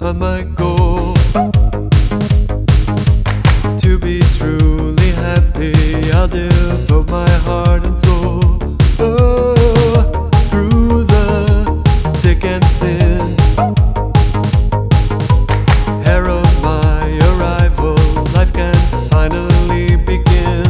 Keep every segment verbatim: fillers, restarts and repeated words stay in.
on my goal to be truly happy. I'll devote my heart and soul. Oh, through the thick and thin, herald my arrival. Life can finally begin.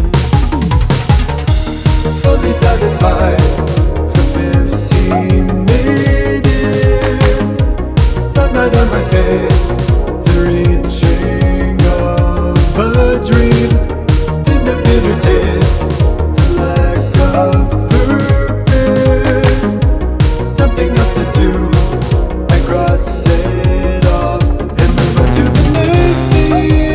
Fully satisfied for fifteen minutes. Sunlight on my face, the reaching of a dream. Then the bitter taste, the lack of purpose. Something else to do, I cross it off and move on to the next thing.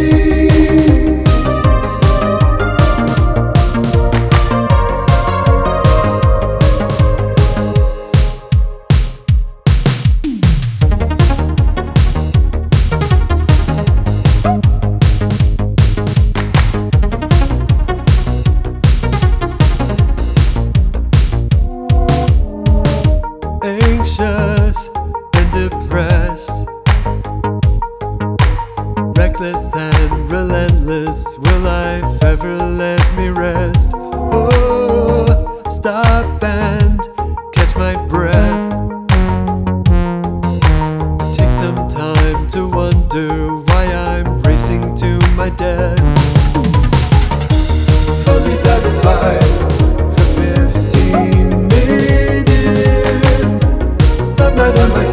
Anxious and depressed, reckless and relentless, will life ever let me rest? Oh, stop and catch my breath. Take some time to wonder why I'm racing to my death. Fully satisfied for fifteen minutes. Sunlight on my